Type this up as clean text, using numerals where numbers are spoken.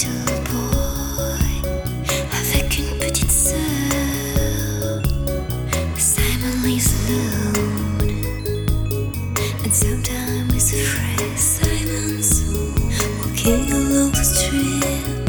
little boy avec une petite sœur. Simon lives alone and sometimes he's afraid. Simon's walking along the street.